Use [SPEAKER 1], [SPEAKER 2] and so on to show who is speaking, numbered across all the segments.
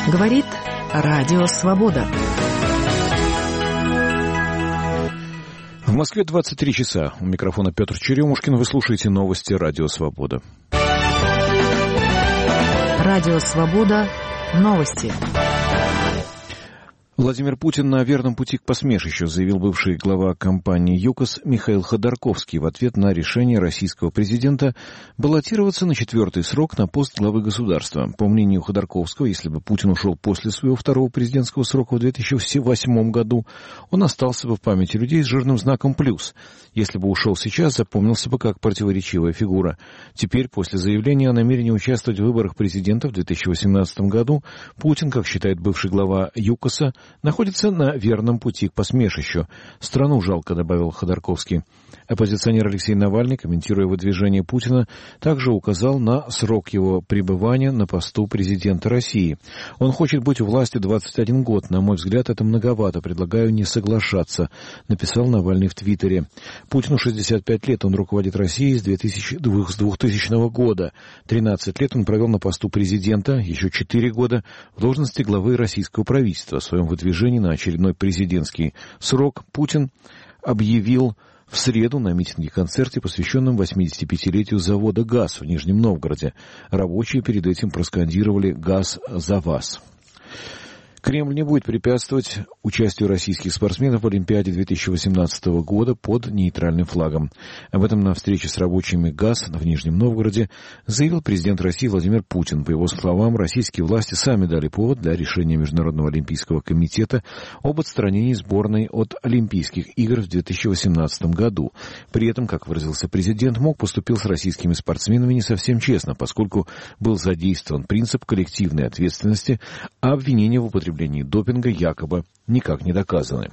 [SPEAKER 1] Говорит Радио Свобода.
[SPEAKER 2] В Москве 23 часа. У микрофона Петр Черемушкин. Вы слушаете новости Радио Свобода.
[SPEAKER 1] Радио Свобода. Новости.
[SPEAKER 2] Владимир Путин на верном пути к посмешищу, заявил бывший глава компании ЮКОС Михаил Ходорковский в ответ на решение российского президента баллотироваться на 4-й срок на пост главы государства. По мнению Ходорковского, если бы Путин ушел после своего второго президентского срока в 2008 году, он остался бы в памяти людей с жирным знаком «плюс». Если бы ушел сейчас, запомнился бы как противоречивая фигура. Теперь, после заявления о намерении участвовать в выборах президента в 2018 году, Путин, как считает бывший глава ЮКОСа, находится на верном пути к посмешищу. «Страну жалко», — добавил Ходорковский. Оппозиционер Алексей Навальный, комментируя выдвижение Путина, также указал на срок его пребывания на посту президента России. «Он хочет быть у власти 21 год. На мой взгляд, это многовато. Предлагаю не соглашаться», — написал Навальный в Твиттере. Путину 65 лет. Он руководит Россией с 2000 года. 13 лет он провел на посту президента, еще 4 года в должности главы российского правительства. В своем выдвижении на очередной президентский срок Путин объявил в среду на митинге-концерте, посвященном 85-летию завода «ГАЗ» в Нижнем Новгороде. Рабочие перед этим проскандировали «ГАЗ за вас». Кремль не будет препятствовать участию российских спортсменов в Олимпиаде 2018 года под нейтральным флагом. Об этом на встрече с рабочими ГАЗ в Нижнем Новгороде заявил президент России Владимир Путин. По его словам, российские власти сами дали повод для решения Международного олимпийского комитета об отстранении сборной от Олимпийских игр в 2018 году. При этом, как выразился президент, МОК поступил с российскими спортсменами не совсем честно, поскольку был задействован принцип коллективной ответственности, а обвинения в употреблении допинга якобы никак не доказаны.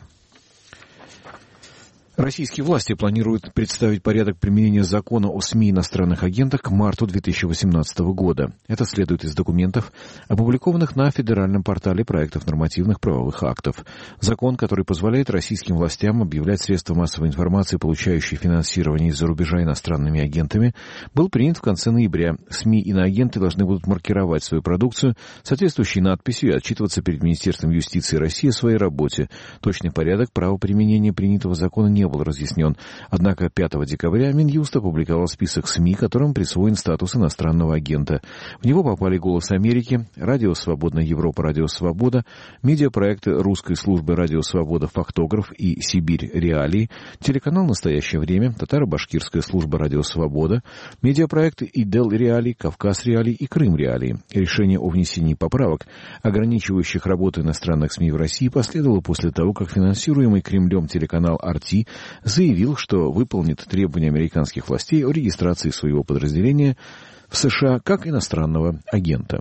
[SPEAKER 2] Российские власти планируют представить порядок применения закона о СМИ и иностранных агентах к марту 2018 года. Это следует из документов, опубликованных на федеральном портале проектов нормативных правовых актов. Закон, который позволяет российским властям объявлять средства массовой информации, получающие финансирование из-за рубежа иностранными агентами, был принят в конце ноября. СМИ и иноагенты должны будут маркировать свою продукцию соответствующей надписью и отчитываться перед Министерством юстиции России о своей работе. Точный порядок правоприменения принятого закона не был разъяснен. Однако 5 декабря Минюст опубликовал список СМИ, которым присвоен статус иностранного агента. В него попали «Голос Америки», Радио Свободная Европа, Радио Свобода, медиапроекты русской службы Радио Свобода «Фактограф» и «Сибирь Реалии», телеканал «Настоящее время», татаро-башкирская служба Радио Свобода, медиапроекты «Идел Реалии», «Кавказ Реалии» и «Крым Реалии». Решение о внесении поправок, ограничивающих работу иностранных СМИ в России, последовало после того, как финансируемый Кремлем телеканал «RT» заявил, что выполнит требования американских властей о регистрации своего подразделения в США как иностранного агента.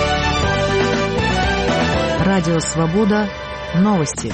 [SPEAKER 1] Радио Свобода. Новости.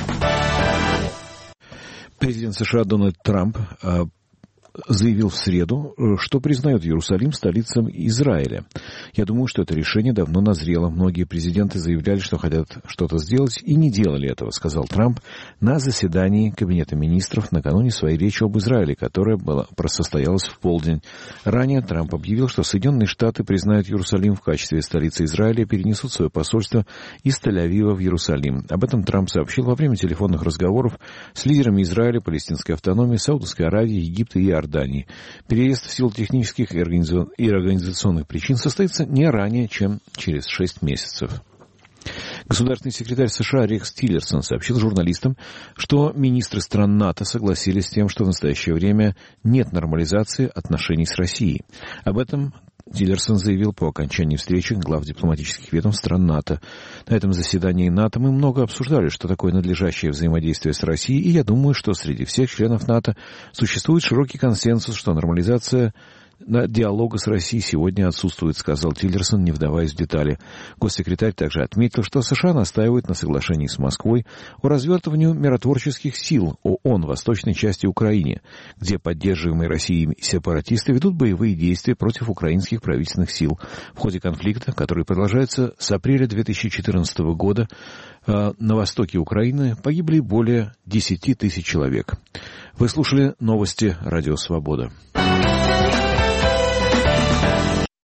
[SPEAKER 2] Президент США Дональд Трамп заявил в среду, что признает Иерусалим столицей Израиля. Я думаю, что это решение давно назрело. Многие президенты заявляли, что хотят что-то сделать, и не делали этого, сказал Трамп на заседании Кабинета министров накануне своей речи об Израиле, которая состоялась в полдень. Ранее Трамп объявил, что Соединенные Штаты признают Иерусалим в качестве столицы Израиля и перенесут свое посольство из Тель-Авива в Иерусалим. Об этом Трамп сообщил во время телефонных разговоров с лидерами Израиля, палестинской автономии, Саудовской Аравии, Египта и Иордании. Переезд в силу технических и организационных причин состоится не ранее, чем через 6 месяцев. Государственный секретарь США Рекс Тиллерсон сообщил журналистам, что министры стран НАТО согласились с тем, что в настоящее время нет нормализации отношений с Россией. Об этом Тиллерсон заявил по окончании встречи глав дипломатических ведомств стран НАТО. На этом заседании НАТО мы много обсуждали, что такое надлежащее взаимодействие с Россией, и я думаю, что среди всех членов НАТО существует широкий консенсус, что нормализация диалога с Россией сегодня отсутствует, сказал Тиллерсон, не вдаваясь в детали. Госсекретарь также отметил, что США настаивают на соглашении с Москвой о развертывании миротворческих сил ООН в восточной части Украины, где поддерживаемые Россией сепаратисты ведут боевые действия против украинских правительственных сил. В ходе конфликта, который продолжается с апреля 2014 года, на востоке Украины погибли более 10 тысяч человек. Вы слушали новости Радио Свобода.